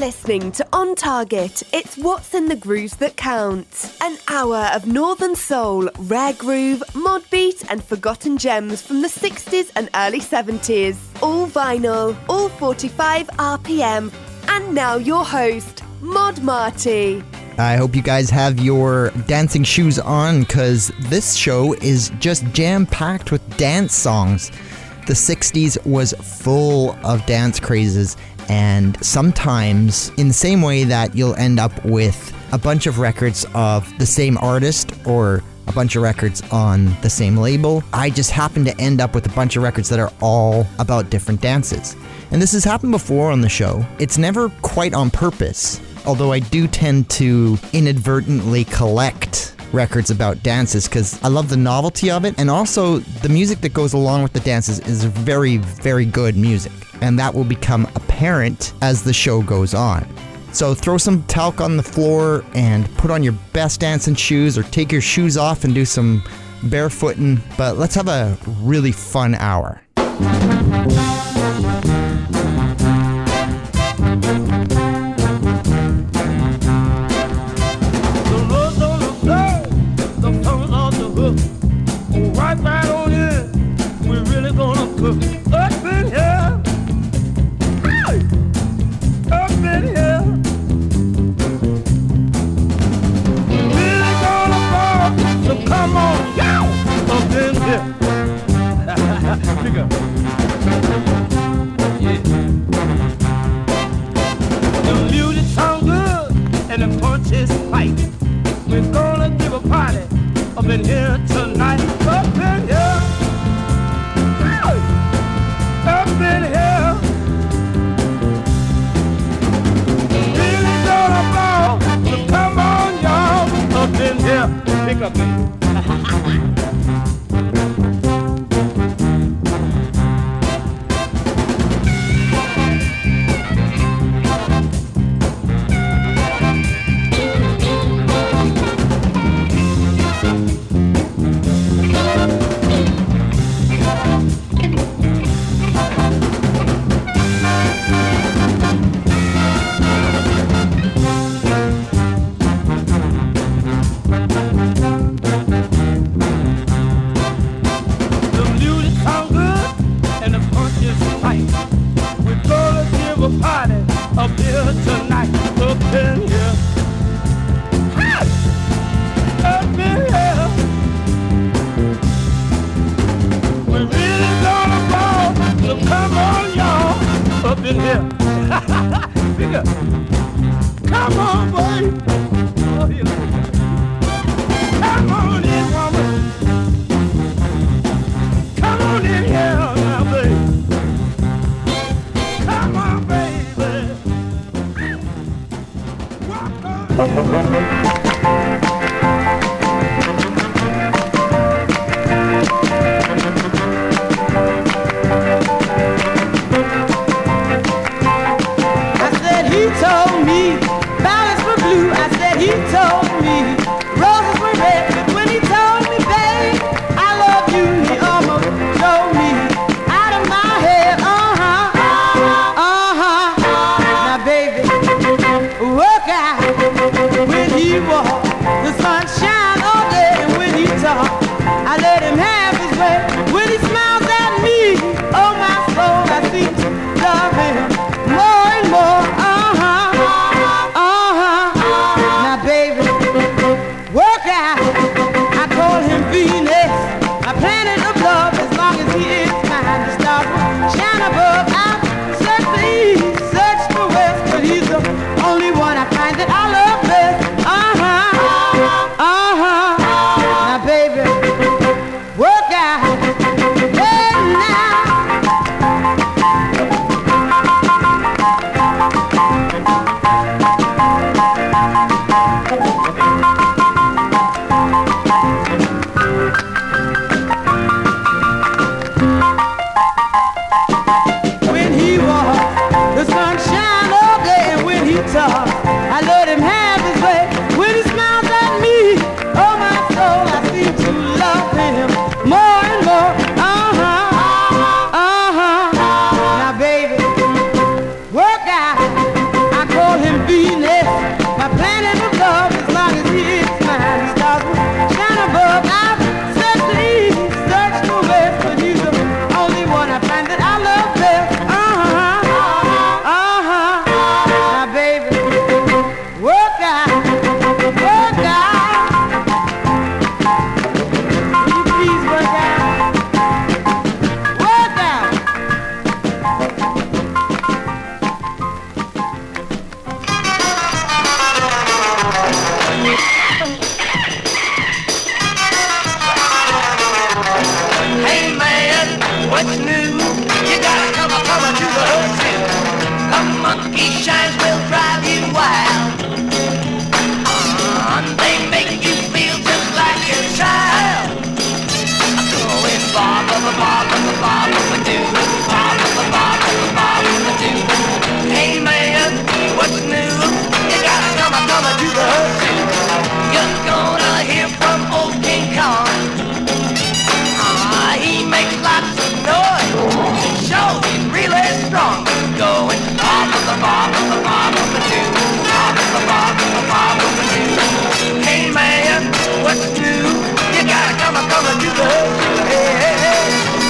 listening to On Target. It's what's in the grooves that count. An hour of northern soul, rare groove, mod beat and forgotten gems from the 60s and early 70s. All vinyl, all 45 RPM. And now your host, Mod Marty. I hope you guys have your dancing shoes on, because this show is just jam-packed with dance songs. The 60s was full of dance crazes, and sometimes in the same way that you'll end up with a bunch of records of the same artist or a bunch of records on the same label, I just happen to end up with a bunch of records that are all about different dances. And this has happened before on the show. It's never quite on purpose, although I do tend to inadvertently collect records about dances because I love the novelty of it, and also the music that goes along with the dances is very, very good music, and that will become apparent as the show goes on. So throw some talc on the floor and put on your best dancing shoes, or take your shoes off and do some barefooting, but let's have a really fun hour. Right on in, we're really gonna cook up in here. Hey! Up in here. Really gonna fall, so come on, yo! Up in here. Pick up. Yeah. The music sounds good and the punch is tight. We're gonna give a party up in here tonight. Up in here. Up in here. Really gonna blow. So come on, y'all. Up in here. Pick up me. When he walked the what's new? You gotta come to the hood too. The monkey shines will drive you wild. They make you feel just like a child. Going bob, bob, bob, bob, bob, doo, bob, bob, bob, bob, doo. Hey man, what's new? You gotta come to the hood too. You're gonna hear from old King Kong. He makes lots of noise. Show he's really strong. Going bob, bob, bob, bob, doo, bob, bob, bob, bob, doo. Hey man, what's new? You gotta come to the hood too. Hey, hey, hey.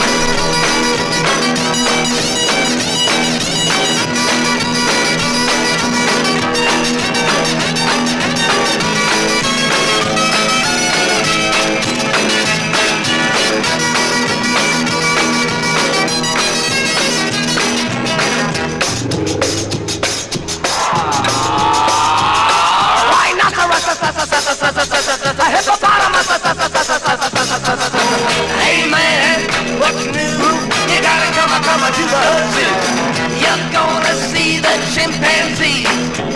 Hey man, what's new? You gotta come to the hood too. You're gonna see the chimpanzees.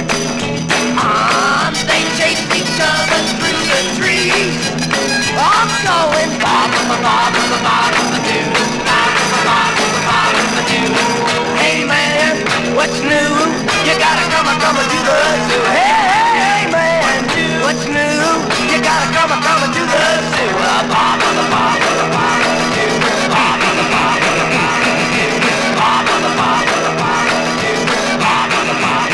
They chase each other through the trees. I'm going bob, bob, bob, bob, doo, bob, bob, bob, doo. Hey man, what's new? You gotta come to the hood too. Hey man, what's new? You gotta come to the hood too. Bob, bob, bob, bob, doo, bob, bob, bob, doo, bob, bob, bob, doo, bob, bob, bob.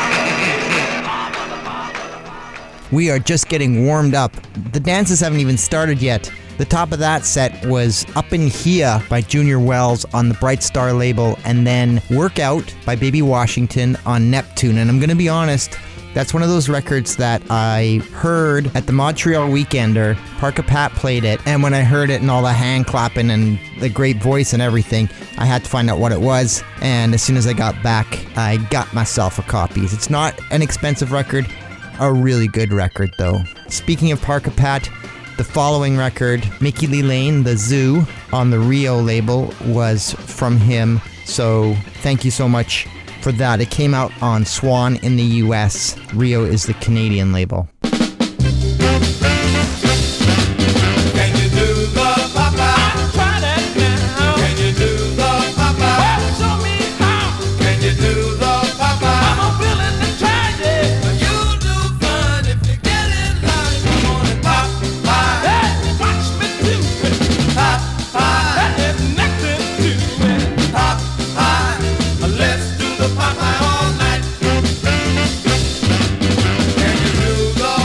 We are just getting warmed up. The dances haven't even started yet. The top of that set was Up in Here by Junior Wells on the Bright Star label, and then Workout by Baby Washington on Neptune. And I'm going to be honest, that's one of those records that I heard at the Montreal Weekender. Parka Pat played it, and when I heard it and all the hand clapping and the great voice and everything, I had to find out what it was. And as soon as I got back, I got myself a copy. It's not an expensive record, a really good record though. Speaking of Parka Pat, the following record, Mickey Lee Lane, The Zoo, on the Rio label, was from him. So thank you so much for that. It came out on Swan in the US. Rio is the Canadian label. Can you do the Popeye? Try that now. Can you do the Popeye? Well, show me how. Can you do the Popeye? I'm willing to try it. You'll do fun if you get in line. Come on and Popeye. Hey, watch me do it. Popeye. There's nothing to it. Popeye. Let's do the Popeye all night. Can you do the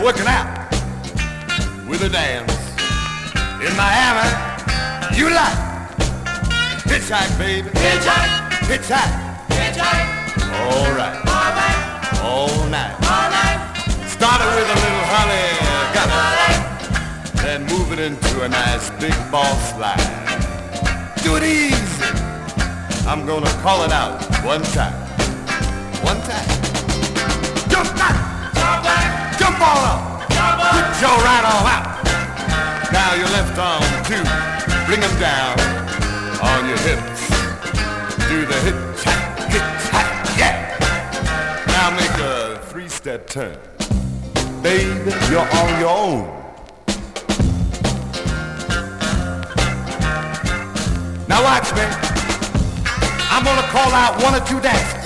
working out with a dance. In Miami, you like hitchhike, baby. Hitchhike, Hitchhike. hitchhike, All right. all night, All night. all night, Started with a little honey all gunner, night. then move it into a nice big ball slide. Do it easy. I'm gonna call it out one time. One time. Jump back. Jump back, Jump on up. jump up. Put your right arm out. Now your left arm too. Bring them down on your hips. Do the hitchhike, yeah. Now make a 3-step turn. Baby, you're on your own. Now watch me. I'm gonna call out 1 or 2 dances.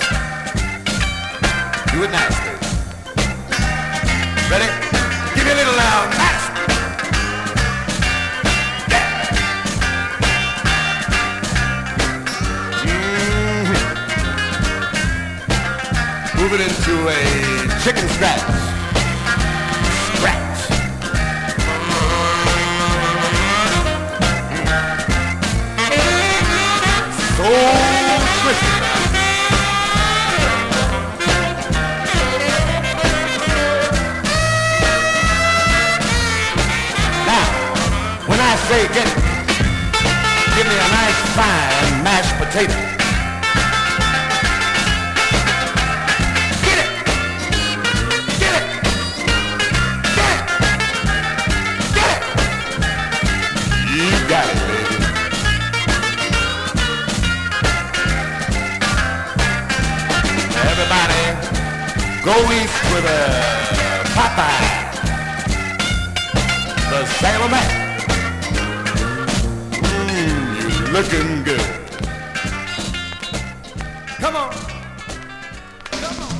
Do it nice, baby. Ready? Give me a little loud. Nice. Yeah. Move it into a chicken scratch. Scratch. So twisted. Now, when I say get it, give me a nice fine mashed potato. Get it! Get it! Get it! Get it! You got it, baby. Everybody, go east with a Popeye, the Sailor Man. You're looking good. Come on. Come on.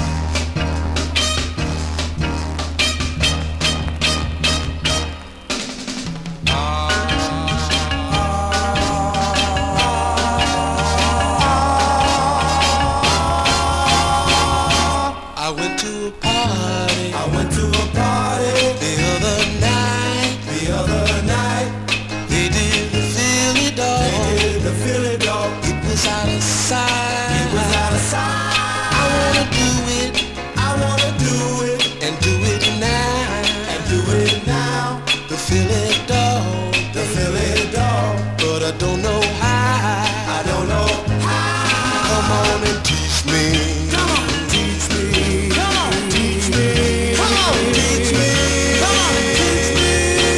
I went to a party. I went to a party the other night. The other night. They did the Philly dog. They did the Philly dog. It was out of sight. It was out of sight. I wanna do it. I wanna do it. And do it now. And do it now. The Philly dog. The Philly dog. But I don't know how. I don't know how. Come on and teach me. Come on, teach me. Come on, teach me. Come on, teach me. Come on, teach me.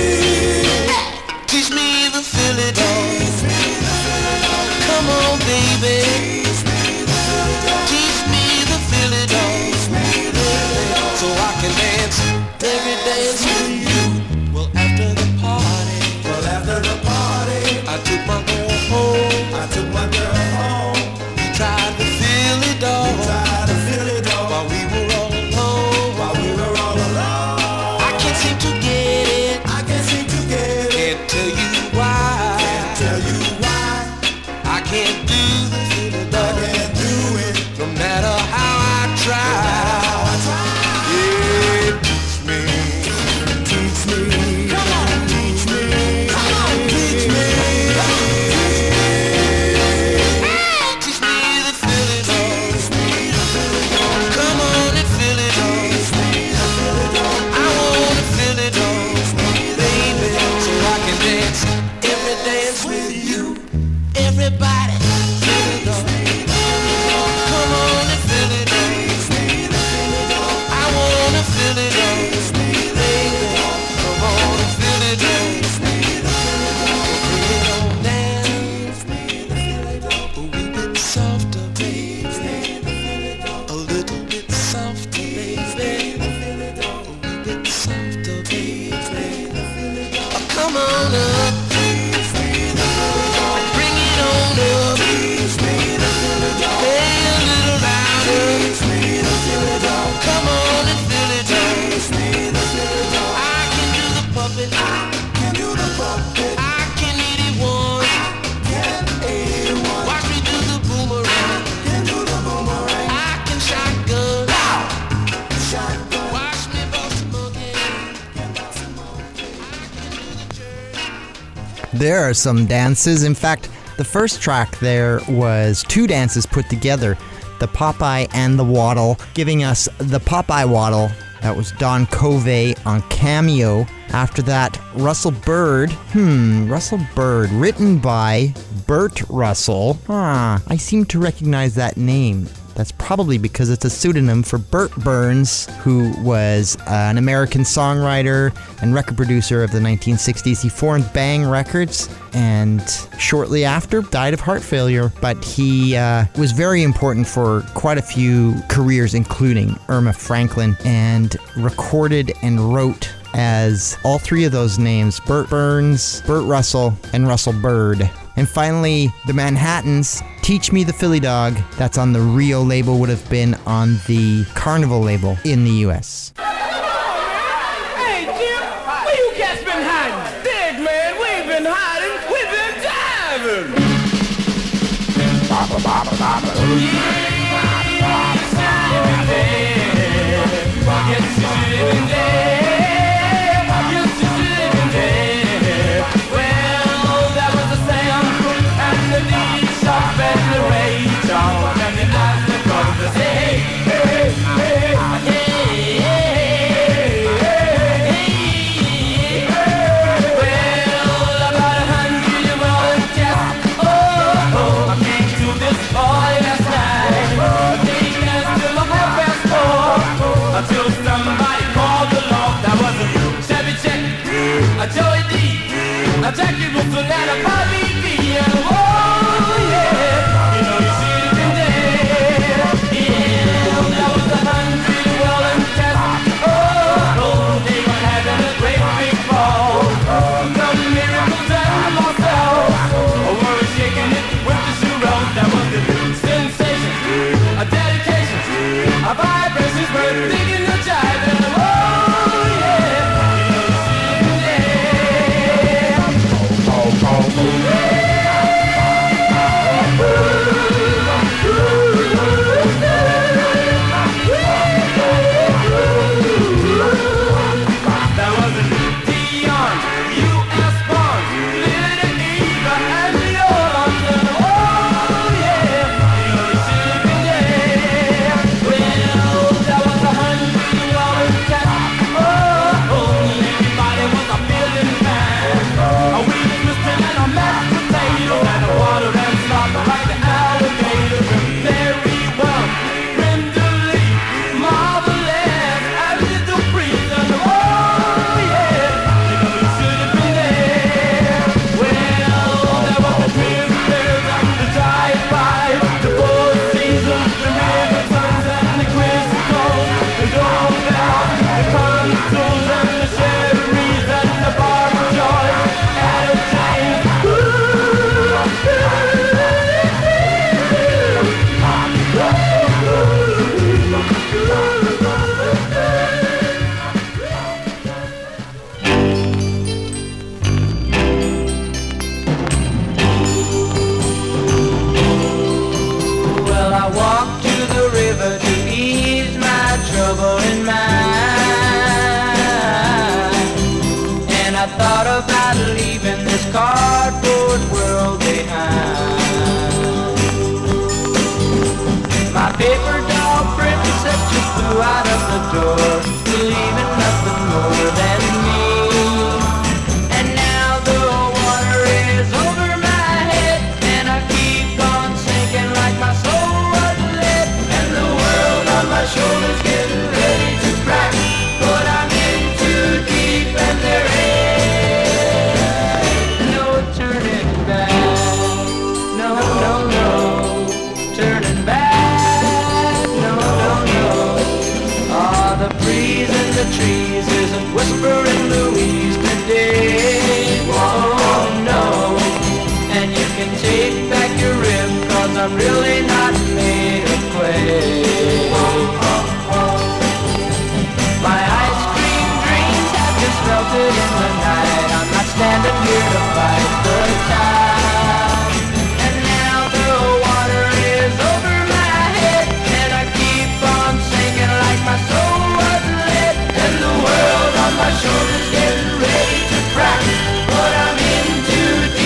Teach me the Philly dog. Come on, baby. Teach me the Philly dog. So I can dance every dance with you. Well, after the party. Well, after the party. I took my girl home. I took my girl home. We tried the Philly dog. We tried the Philly dog. While we were all alone. While we were all alone. I can't seem to get it. I can't seem to get it. Can't tell you why. Can't tell you why. I can't do the Philly dog. I can't do it. No matter how I try. Yeah, teach me. Teach me. Come on, teach me. Come on, teach me. Teach me the Philly dog. Come on and Philly dog. I wanna Philly dog, baby, so I can dance every dance with you. Everybody, Philly dog. Come on and Philly dog. I wanna Philly dog, baby. Come on and Philly dog. Bring it on down. A wee bit softer, baby. A little bit softer, baby. A wee bit softer, baby. Oh, come on up. Bring it on up. There are some dances. In fact, the first track there was two dances put together, the Popeye and the Waddle, giving us the Popeye Waddle. That was Don Covey on Cameo. After that, Russell Bird. Russell Bird, written by Burt Russell. I seem to recognize that name. That's probably because it's a pseudonym for Burt Burns, who was an American songwriter and record producer of the 1960s. He formed Bang Records and shortly after died of heart failure. But he was very important for quite a few careers, including Irma Franklin, and recorded and wrote as all three of those names: Burt Burns, Burt Russell, and Russell Bird. And finally, the Manhattans, Teach Me the Philly Dog. That's on the Rio label, would have been on the Carnival label in the US. Hey, Jim, where you cats been hiding? Dig, man, we ain't been hiding, we've been diving. Until somebody called the law. That was a Chevy Check, a Joey D, a Jackie Wilson, and a Bobby B. And oh yeah, you know you should have been there. Yeah, that was 100 well and test. Oh, they were having a great big ball. The miracles and lost out. Oh, were shaking it with the shoe roll. That was the sensation, a dedication, a vibrations worth digging the jive. And oh yeah, you know you should have been there. That was a Dion, U.S. born, Little Eva, and the old London. Oh yeah, you know you should have been there. Well, that was 100 well cat. Oh, everybody was a million man. A wheat twisting and a mashed potato, and a water and slop like the alligator. Very well, Brenda Lee, marvelous, and little breeze. And oh yeah, you know you should have been there. Well, there was the Twizzlers and the Drive-By, the Four Seasons, the Rivertons and the Crystals, the Doorbell, the Consoles and the Cherries and the Barbara Joy, Etta James. Well, I walked to the river to ease my trouble in mind, and I thought about leaving this cardboard world behind. My paper doll princess just flew out of the door, believing nothing more than me. And now the water is over my head, and I keep on sinking like my soul was lead. And the world on my shoulders getting ready to crack, but I'm in too deep and there ain't no turning back. No, no, no, turning back. No, no, no. Ah, the breeze in the trees isn't whispering Louise today. Oh no, and you can take back your rib, 'cause I'm really not made of clay. My ice cream dreams have just melted in the night. I'm not standing here to fight the tide. And now the water is over my head, and I keep on sinking like my soul was lead. And the world on my shoulders getting ready to crack, but I'm in too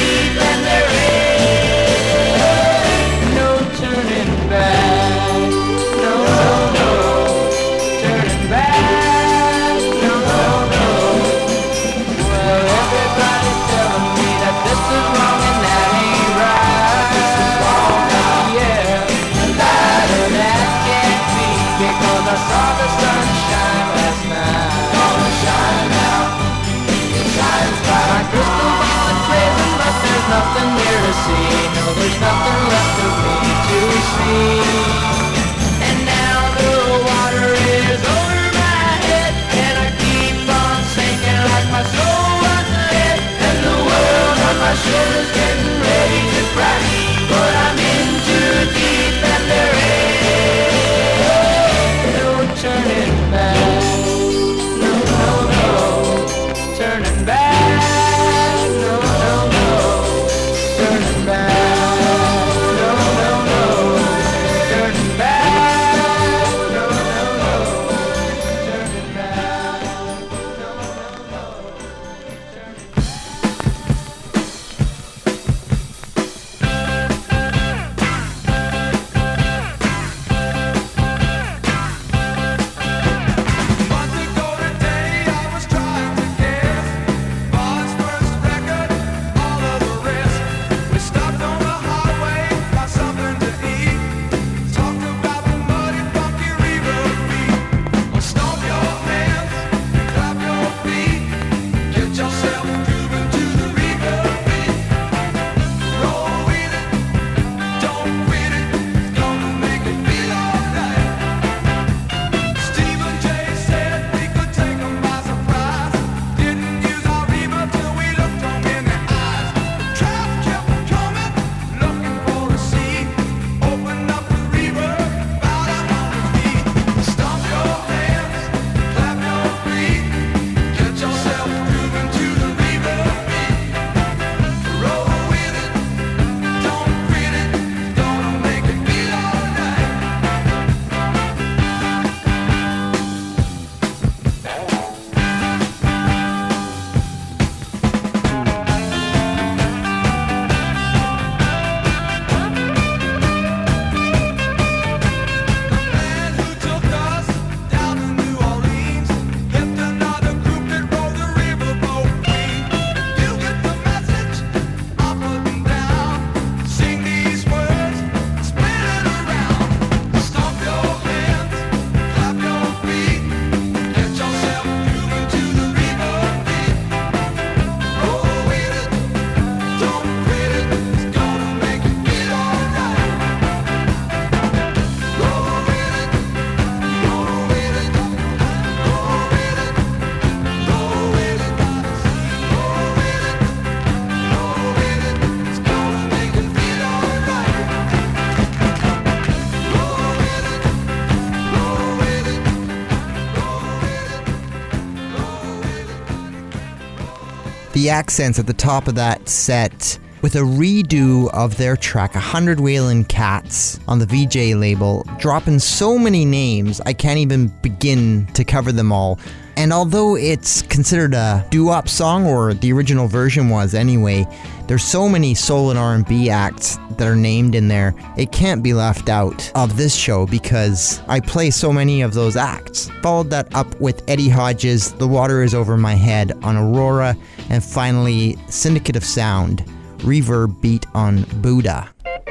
The Accents at the top of that set with a redo of their track 100 Whalin' Cats on the VJ label, dropping so many names I can't even begin to cover them all. And although it's considered a doo-wop song, or the original version was anyway, there's so many soul and R&B acts that are named in there, it can't be left out of this show because I play so many of those acts. Followed that up with Eddie Hodges' The Water Is Over My Head on Aurora, and finally Syndicate of Sound, Reverb Beat on Buddha.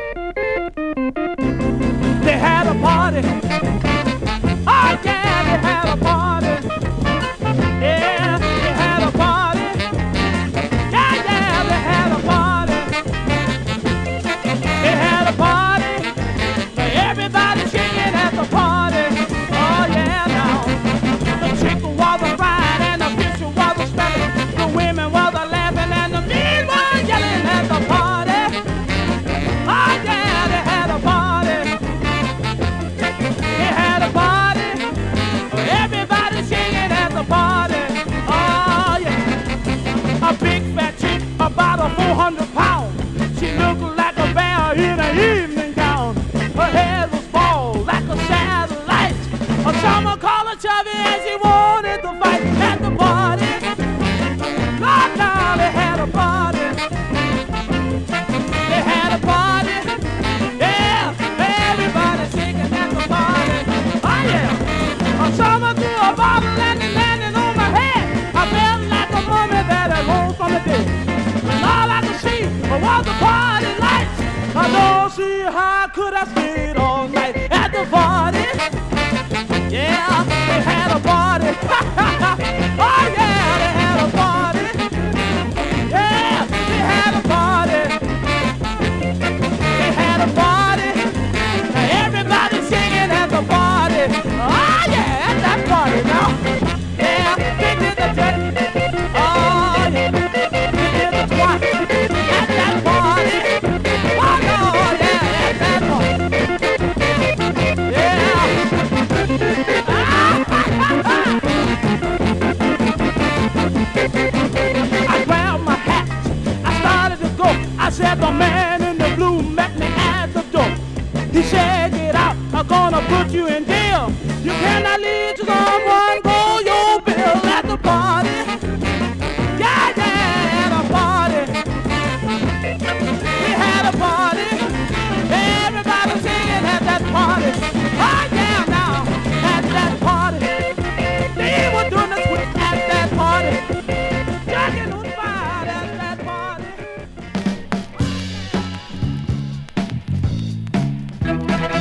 They had a party. Oh yeah, they had a party. Yeah, they had a party. Yeah, yeah, they had a party. They had a party. Everybody singing at the party. Oh yeah, now the chicken was a fried and the fish was a smelling. The women was a laughing and the men was yelling at the party. Oh yeah, they had a party. They had a party. Everybody singing at the party. Oh yeah. A big fat chick, about a 400 pounds. She looked like a bear in an evening gown. Her head was bald like a satellite. Someone called her chubby and she wanted to fight at the party. Lord, now they had a party. They had a party. Yeah, everybody singing at the party. Oh yeah. Someone threw a bottle and it landed on my head. I felt like a mummy that had rose from the dead. And all I could see was the party lights. I don't see how could I stay all night at the party. Yeah, they had a party. Oh yeah, they had a party. Yeah, they had a party. They had a party. Everybody singing at the party. Oh yeah, at that party now. Yeah, they did the trick. Oh yeah, they did the twat at that party. Oh no, yeah, at that party. Yeah. I grabbed my hat, I started to go. I said the man in the blue met me at the door. He said, get out, I'm gonna put you in jail. You cannot lead to someone, call your bill at the party. Yeah, yeah, at a party. We had a party. Everybody singing at that party. Oh yeah, now, at that party. They were doing the switch at that party. Jacking on fire at that party.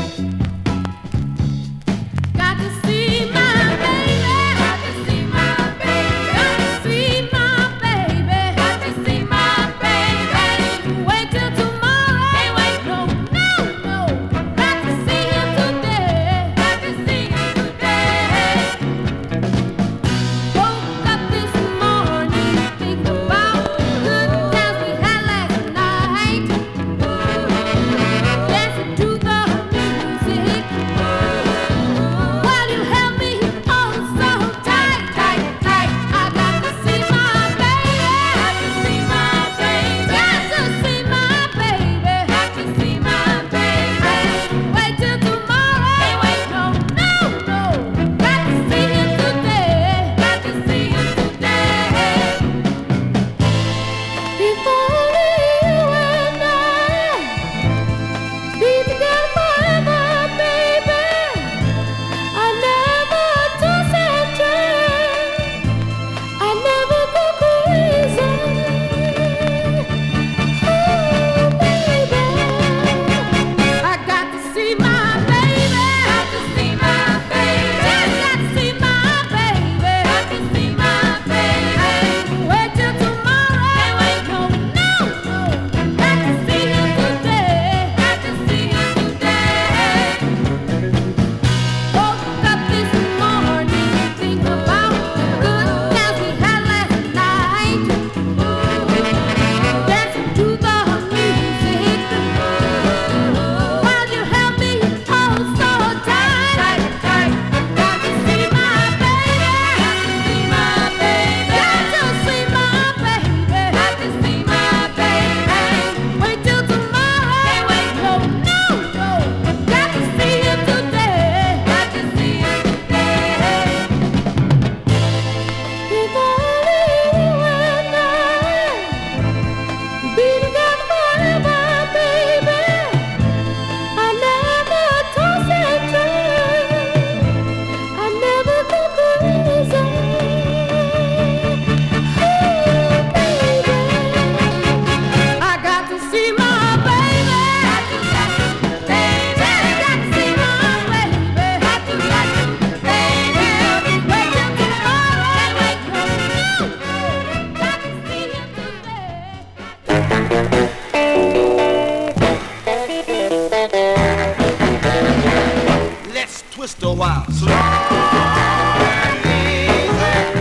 twist a while. Slow and easy.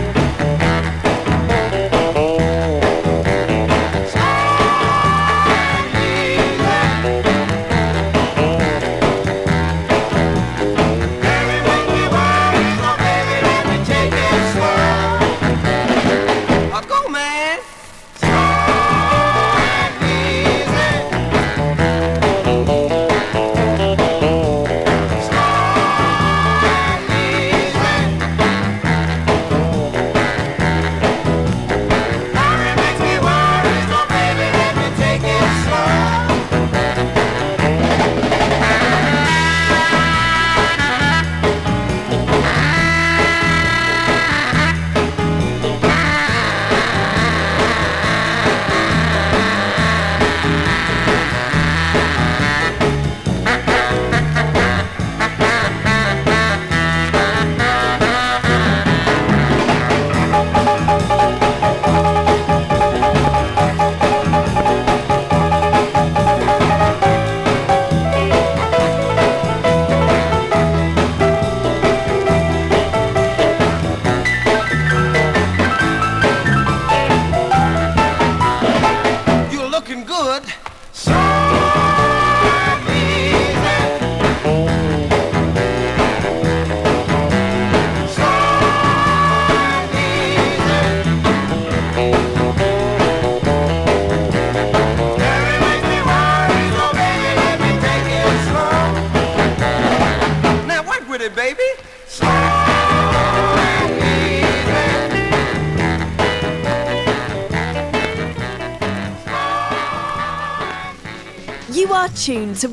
You are tuned to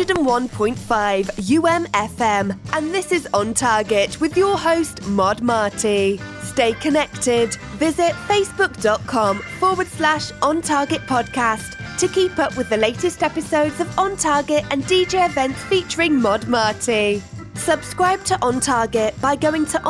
101.5 UMFM, and this is On Target with your host, Mod Marty. Stay connected. Visit facebook.com/On Target Podcast to keep up with the latest episodes of On Target and DJ events featuring Mod Marty. Subscribe to On Target by going to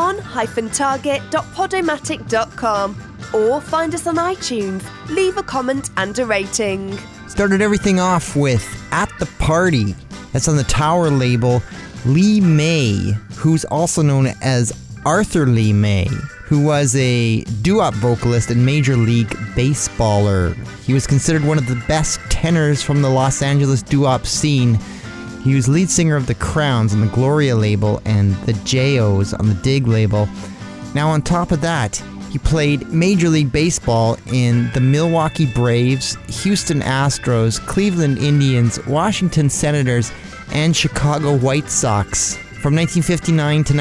on-target.podomatic.com or find us on iTunes, leave a comment and a rating. Started everything off with At the Party. That's on the Tower label. Lee May, who's also known as Arthur Lee May, who was a doo-wop vocalist and Major League Baseballer. He was considered one of the best tenors from the Los Angeles doo-wop scene. He was lead singer of the Crowns on the Gloria label and the J.O.'s on the Dig label. Now on top of that, he played Major League Baseball in the Milwaukee Braves, Houston Astros, Cleveland Indians, Washington Senators, and Chicago White Sox from 1959 to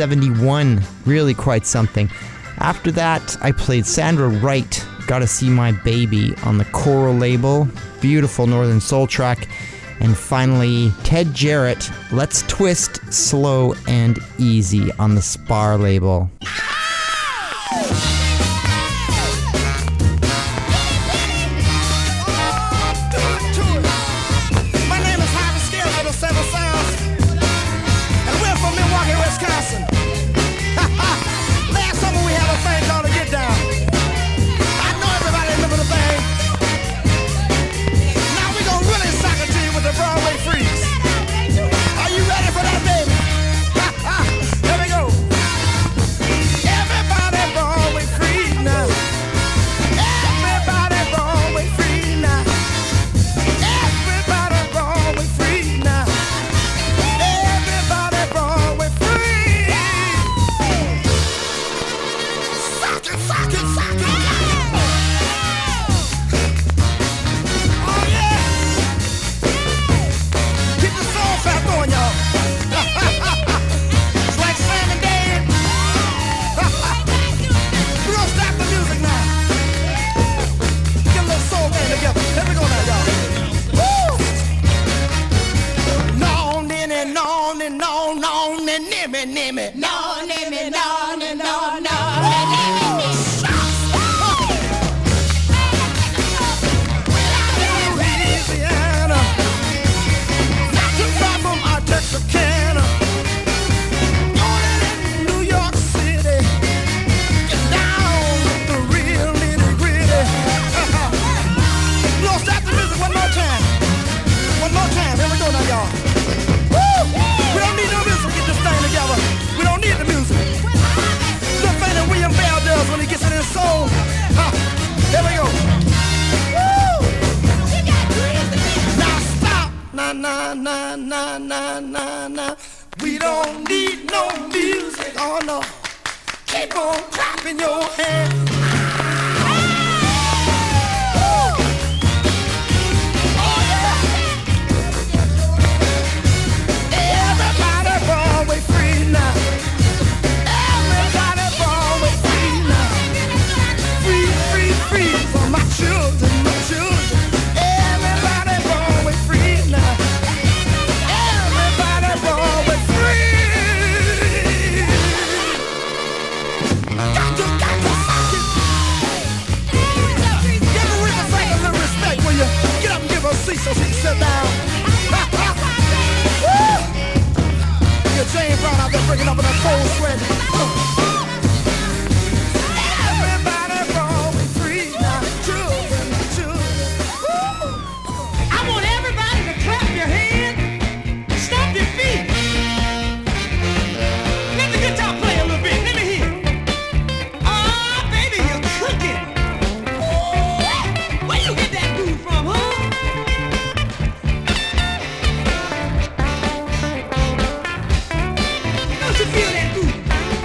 1971. Really quite something. After that, I played Sandra Wright, Gotta See My Baby on the Coral label, beautiful Northern Soul track. And finally, Ted Jarrett, Let's Twist Slow and Easy on the Spar label. One more time, here we go now, y'all. Woo! We don't need no music, get this thing na na na na na na na. We don't need no music, oh no. Keep on clapping your hands. So sit down. Your James Brown out there breaking up in that cold sweat. Everybody born with free now, children, children. I want everybody to clap your hands, stomp your feet. Let the guitar play a little bit. Let me hear. Oh, baby, you're cooking. Ooh, where you get that groove from, huh? Feel that groove.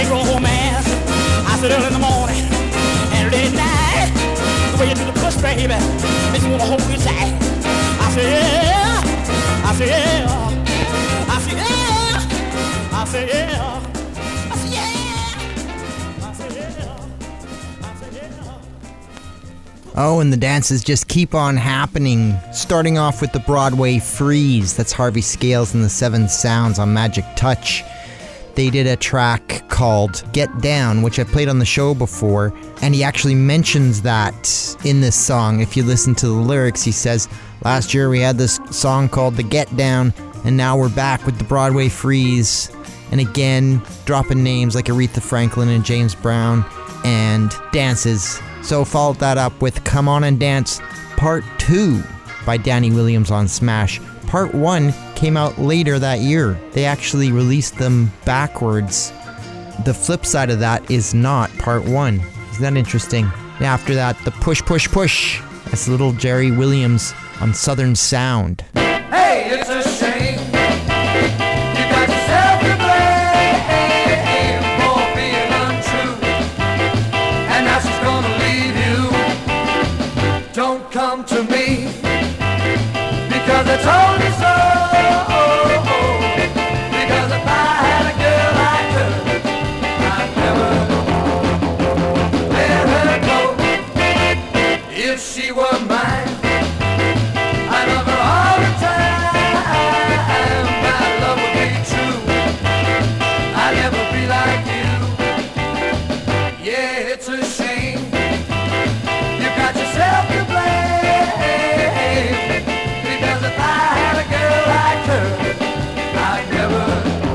Negro romance. I said early in the morning and late night. The way you do the push, baby, makes me wanna hold you tight. I said yeah. I said yeah. I said yeah. I said yeah. I said yeah. I said yeah. I said yeah. Oh, and the dances just keep on happening. Starting off with the Broadway Freeze. That's Harvey Scales and the Seven Sounds on Magic Touch. They did a track called Get Down, which I played on the show before, and he actually mentions that in this song. If you listen to the lyrics, he says, last year we had this song called The Get Down, and now we're back with the Broadway Freeze. And again, dropping names like Aretha Franklin and James Brown, and dances. So followed that up with Come On and Dance Part 2 by Danny Williams on Smash. Part 1 came out later that year. They actually released them backwards. The flip side of that is not Part 1. Isn't that interesting? And after that, the Push Push Push. That's little Jerry Williams on Southern Sound. Hey, it's a shame you got yourself to blame for being untrue, and now she's gonna leave you. Don't come to me, because I told you so. Because if I had a girl like her, I'd never let her go. If she were mine, I'd love her all the time. My love would be true. I'd never be like you. Yeah, it's a shame you got yourself to blame. Because if I had a girl like her, I'd never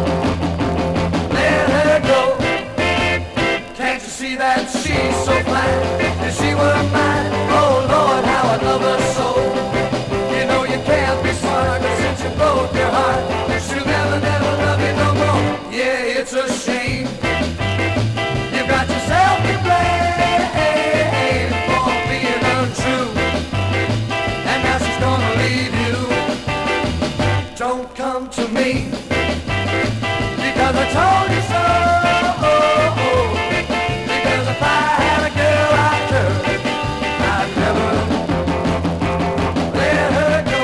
let her go. Can't you see that she's so fine? If she were mine, oh Lord, how I'd love her so. You know you can't be smart, 'cause since you broke your heart, she'll never, never love you no more. Yeah, it's a shame you got yourself to blame for being untrue, and now she's gonna leave you. Don't come to me, because I told you so. Because if I had a girl like her, I'd never let her go.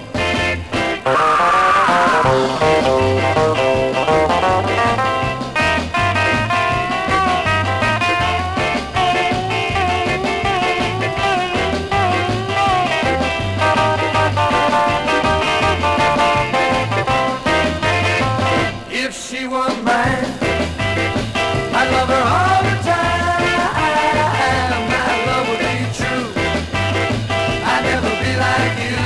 If she were mine, I'd love her all the time. My love would be true. I'd never be like you.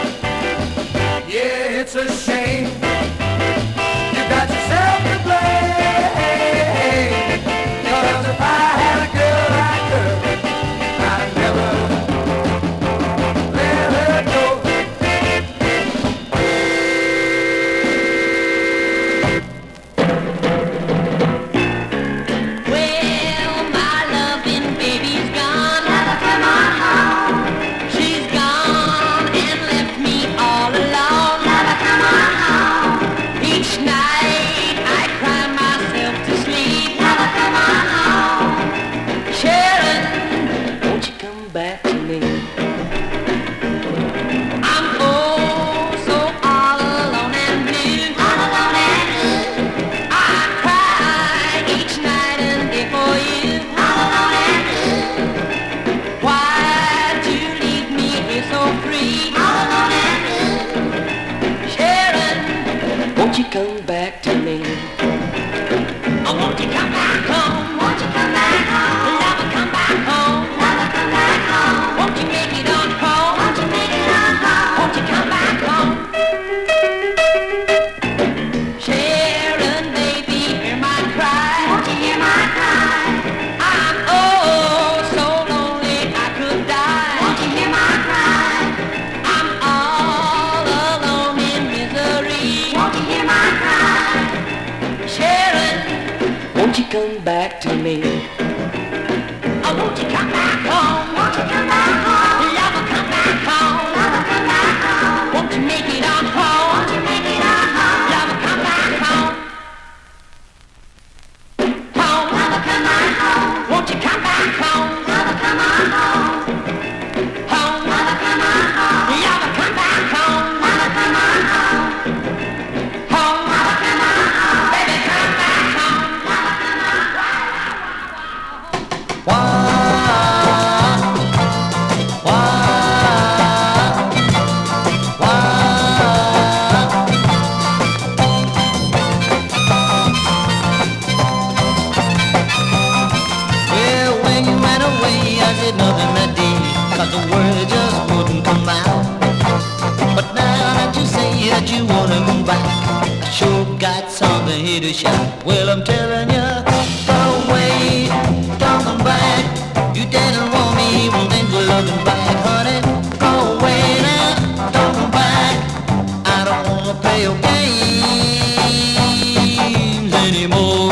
Yeah, it's a shame you got yourself to blame. Because if I had a girl like her, I'd never let her go. Well, my loving baby's gone. Come on home. She's gone and left me all alone. Come on home. Each night I cry myself to sleep. Come on home. Sharon, won't you come back to me? I'm oh so all alone and blue. I cry each night and day for you. Why'd you leave me here so free? Sharon, won't you come back to me? Oh, won't you come back home? Won't you come back home? Lover, come back home. Lover, come back home. Won't you make it on home? Won't you make it on home? Won't you come back home? Sharon, baby, hear my cry. Won't you hear my cry? I'm oh so lonely I could die. Won't you hear my cry? I'm all alone in misery. Won't you hear my cry? Sharon, won't you come back to me? Oh, won't you come back home? Won't you come back home? Lover, come back home. Lover, come back home. Won't you make it on home? Won't you make it on home? Lover, come back home. Home. said nothing that day, 'cause the words just wouldn't come out. But now that you say that you wanna go back, I sure got something here to shout. Well, I'm telling you, go away, don't come back. You didn't want me when things were looking back, honey. Go away now, don't come back. I don't wanna play your games anymore.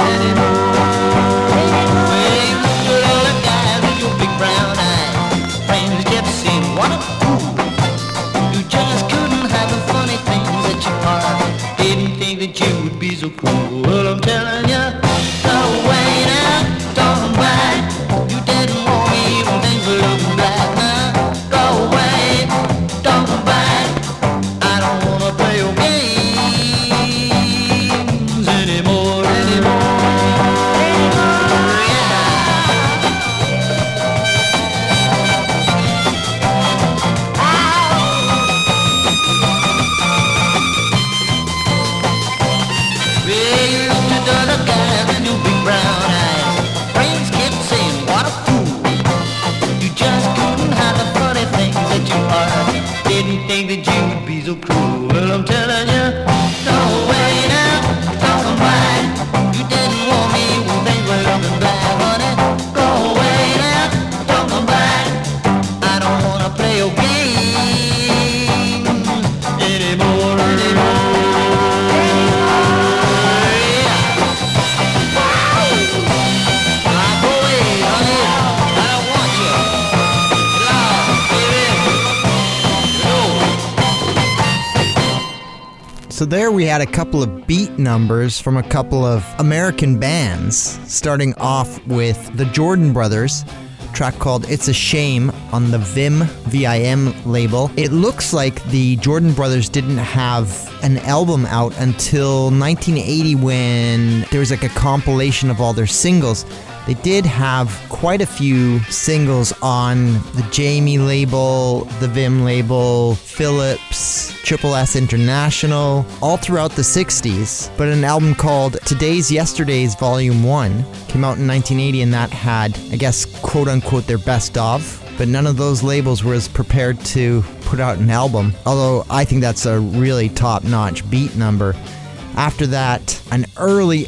Well, you looked at all the guys with your big brown eyes. Friends kept saying, what a fool. You just couldn't have the funny things that you are. Didn't think that you would be so cool. Well, I'm telling you, go away now, don't come back. You didn't want me when things were looking black. Now, go away, don't come back. I don't wanna play your games anymore. Well, you looked at the other guys with your big brown eyes. Friends kept saying, what a fool. You just couldn't have the funny things that you are. Didn't think that you would be so cruel. Well, I'm telling you, no way now, don't come back. You didn't want me when things were looking black, honey. Go away now, don't come back. I don't wanna play your games anymore. So there we had a couple of beat numbers from a couple of American bands, starting off with the Jordan Brothers, a track called It's a Shame on the Vim, V-I-M label. It looks like the Jordan Brothers didn't have an album out until 1980 when there was like a compilation of all their singles. They did have quite a few singles on the Jamie label, the Vim label, Philips, Triple S International, all throughout the 60s. But an album called Today's Yesterday's Volume 1 came out in 1980, and that had, I guess, quote-unquote, their best of. But none of those labels were as prepared to put out an album, although I think that's a really top-notch beat number. After that, an early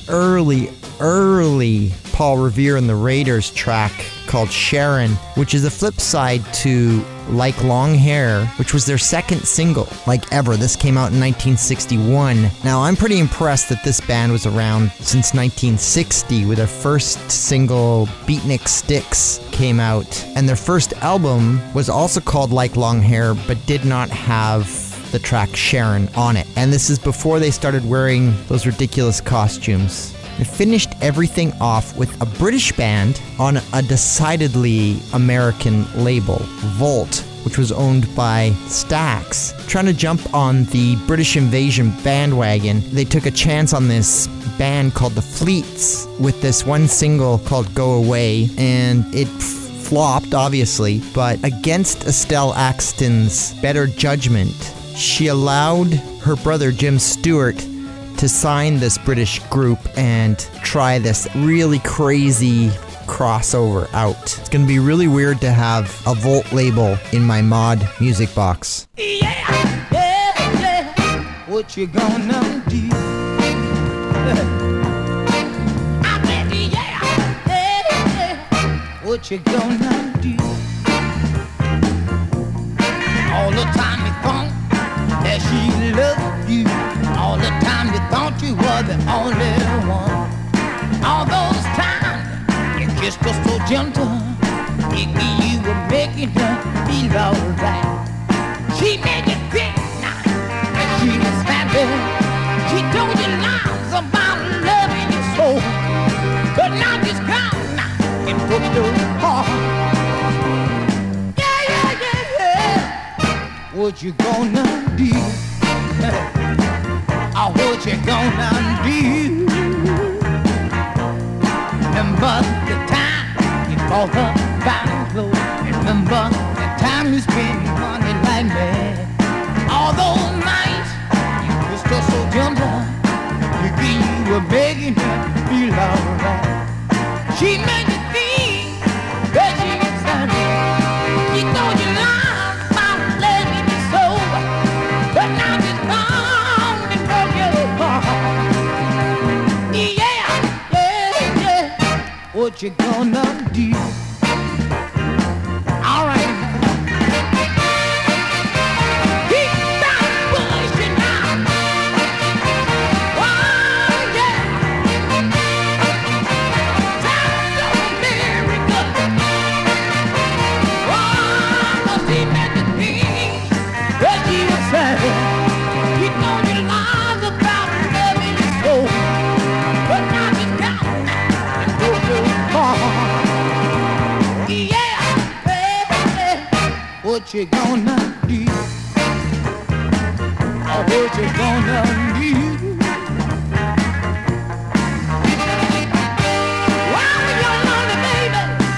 Paul Revere and the Raiders track called Sharon, which is a flip side to Like Long Hair, which was their second single, like ever. This came out in 1961. Now, I'm pretty impressed that this band was around since 1960, with their first single, Beatnik Sticks, came out. And their first album was also called Like Long Hair, but did not have the track Sharon on it. And this is before they started wearing those ridiculous costumes. It finished everything off with a British band on a decidedly American label, Volt, which was owned by Stax. Trying to jump on the British Invasion bandwagon, they took a chance on this band called The Fleets with this one single called Go Away, and it flopped, obviously, but against Estelle Axton's better judgment, she allowed her brother Jim Stewart to sign this British group and try this really crazy crossover out. It's gonna be really weird to have a Volt label in my mod music box. What you gonna do? I said, what you gonna do? All the time you thought that she loved you, all the time you thought you were the only one. All those times you kissed her so gentle, thinking you were making her feel alright. She made you think now that she was happy. She told you lies about loving you so, but now she's gone now and broke your heart. What you gonna do? Oh, what you gonna do? Remember the time you bought her fine clothes. Remember the time you spent money like me. All those nights you kissed her so gentle, you were begging her to feel alright. She made you think that she was happy. you gonna do? All right. Keep on pushing now. Oh, yeah. Sounds of America. Oh, the deep and the deep. What you were saying. You know your lies about loving your soul. But now you're down and go too far. Yeah, baby, what you gonna do? Oh, what you gonna do? While you're lonely, baby,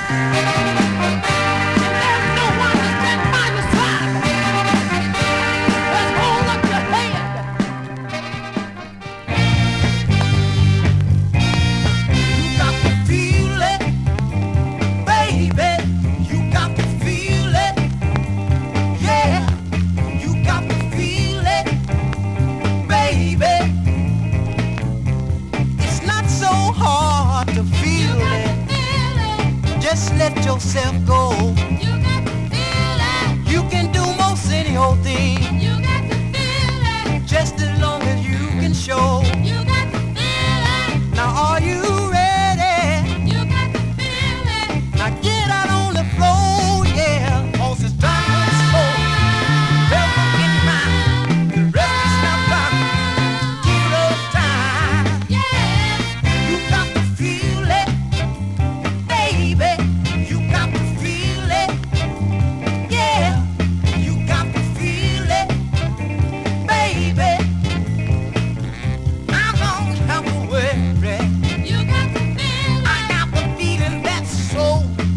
and there's no one to stand by your side, just hold up your head. You got to feel it, baby. You got to feel it, yeah. You got to feel it, baby. It's not so hard to feel it. Just let yourself go. You can do most any old thing. Just as long as you can show. Now are you ready? Now get out on the floor, yeah. 'Cause it's time to slow. Never get mine. The rest is not done. Give us time. You got to feel it, baby. You got to feel it, yeah. You got to feel it, baby. I don't have to worry. I got the feeling that's so.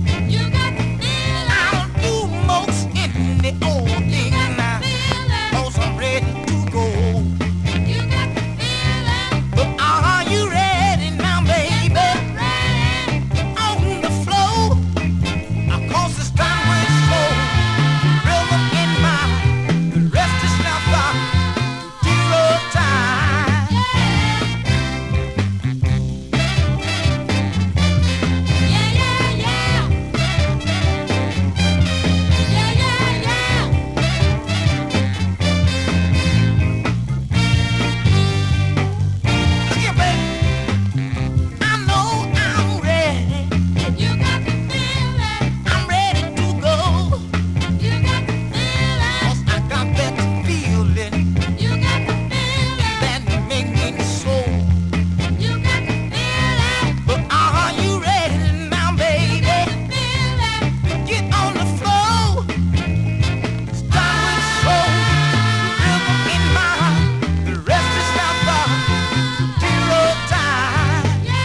I'll do most any old thing now. 'Cause I'm ready to go. But are you ready now, baby? On the floor. 'Cause it's time we slow. Rhythm in mind. The rest is now gone. Zero time. Look here, baby. I know I'm ready. I'm ready to go. 'Cause I got that feeling that make me so. But are you ready now, baby? Get on the floor. Start with soul. Rhythm in mind. The rest is now gone. Zero time.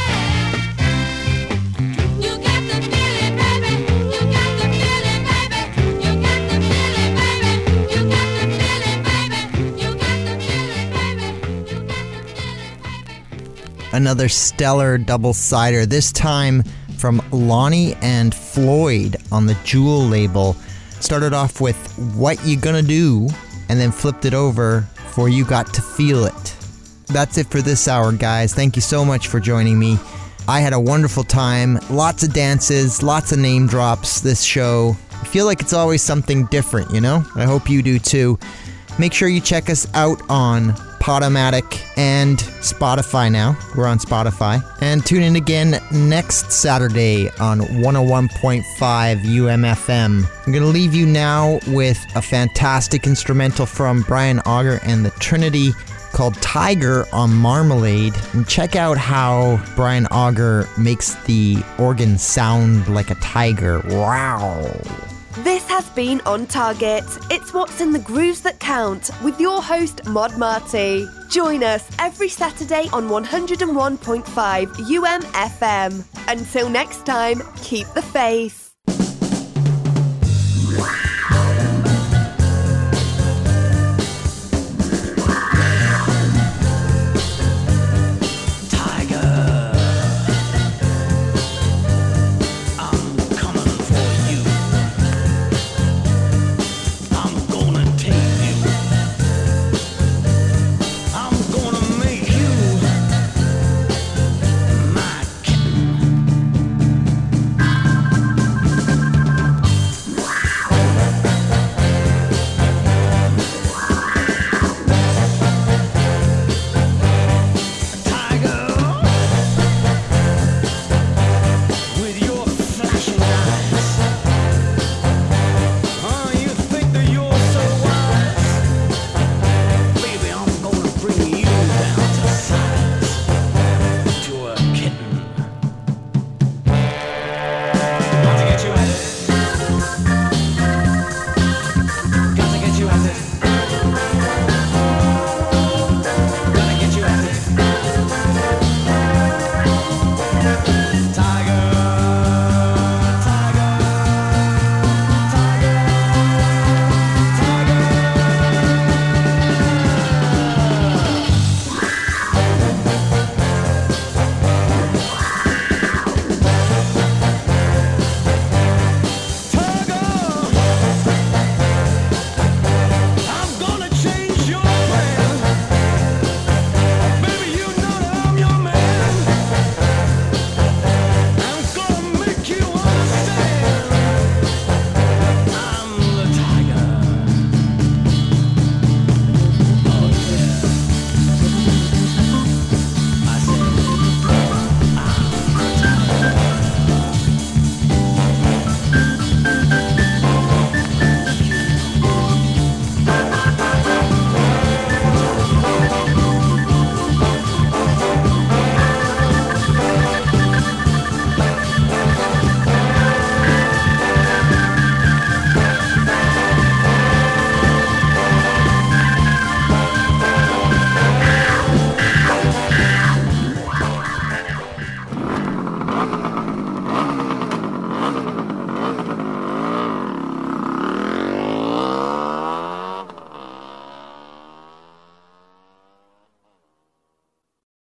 Another stellar double-sider, this time from Lonnie and Floyd on the Jewel label. Started off with What You Gonna Do, and then flipped it over for You Got to Feel It. That's it for this hour, guys. Thank you so much for joining me. I had a wonderful time. Lots of dances, lots of name drops this show. I feel like it's always something different, you know? I hope you do too. Make sure you check us out on Podomatic and Spotify now. We're on Spotify. And tune in again next Saturday on 101.5 UMFM. I'm going to leave you now with a fantastic instrumental from Brian Auger and the Trinity called Tiger on Marmalade. And check out how Brian Auger makes the organ sound like a tiger. Wow. This has been On Target. It's what's in the grooves that count with your host, Mod Marty. Join us every Saturday on 101.5 UMFM. Until next time, keep the faith.